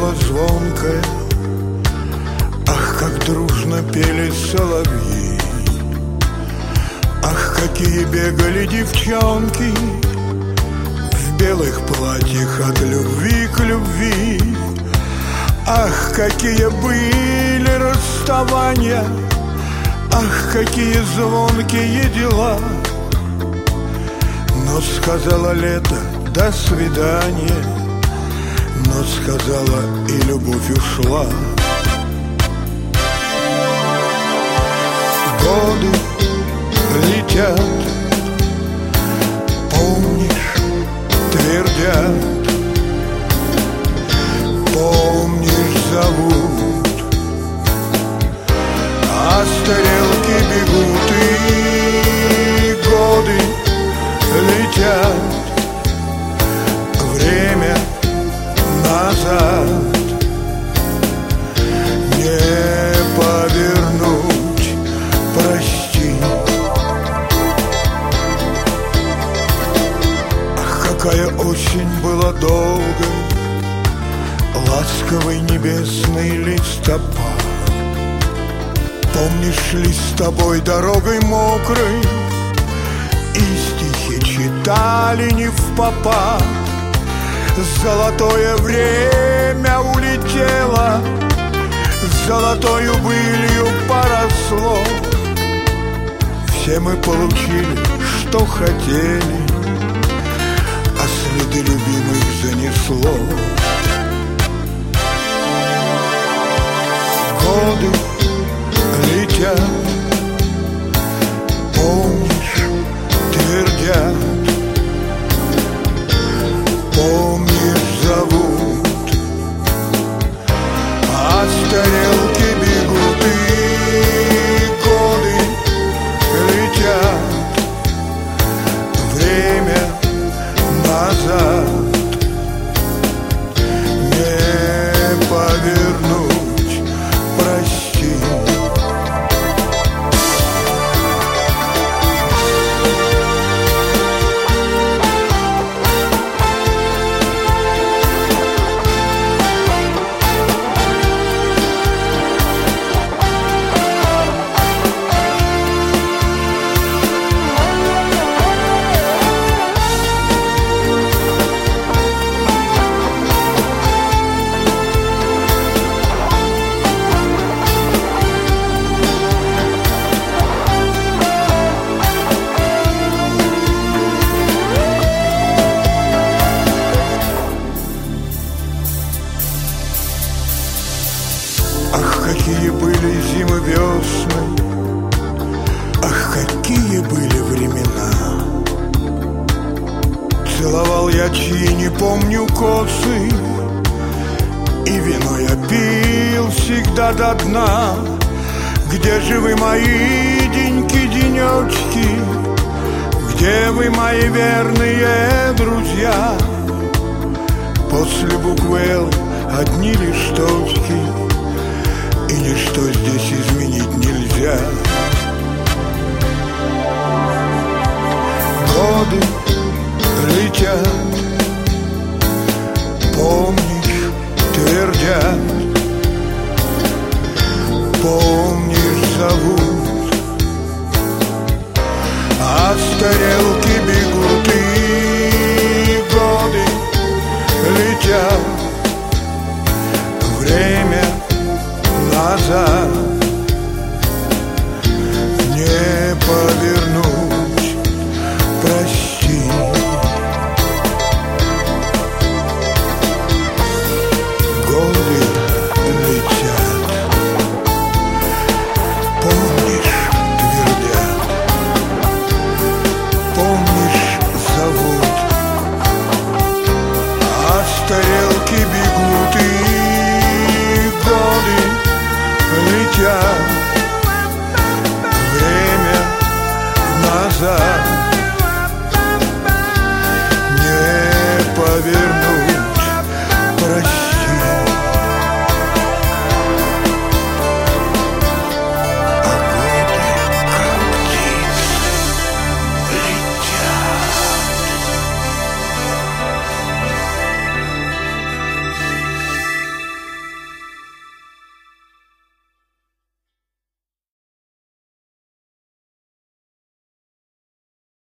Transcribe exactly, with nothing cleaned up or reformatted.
было звонкое, ах, как дружно пели соловьи, ах, какие бегали девчонки в белых платьях от любви к любви, ах, какие были расставания, ах, какие звонкие дела. Но сказала лето «до свидания», но сказала и любовь ушла. Годы летят, помнишь, твердят, помнишь, зовут, а стрелки бегут, и годы летят, время назад не повернуть, прости. Ах, какая осень была долгой, ласковый небесный листопад. Помнишь ли с тобой дорогой мокрой, и стихи читали не впопад? Золотое время улетело, золотою былью поросло. Все мы получили, что хотели, а следы любимых занесло. Годы летят, помнишь, твердят, помнишь, зовут, а стрелки бегут, и годы летят, время назад не повернуть, прости. Ах, какие были зимы, весны, ах, какие были времена. Целовал я чьи, не помню, косы, и вино я пил всегда до дна. Где же вы, мои деньки-денечки? Где вы, мои верные друзья? После буквы «Л» одни лишь точки, и ничто здесь изменить нельзя. Годы летят, помнишь, твердят, помнишь, зовут, а стрелки бегут, и годы летят, время назад не повернуть, прости. Годы летят, помнишь, твердят, помнишь, зовут, а стрелки бегут, и годы летят, время назад не повернуть.